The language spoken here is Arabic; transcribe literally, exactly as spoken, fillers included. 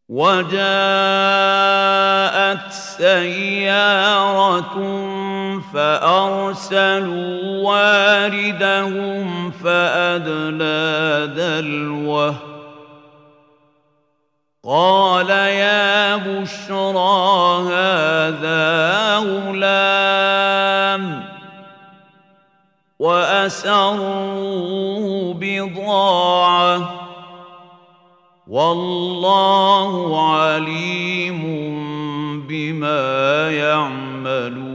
وجاءت سيارة فأرسلوا واردهم فأدلى دلوه قال يا بشرى هذا غلام وأسروا بضاعة والله عليم بما يعملون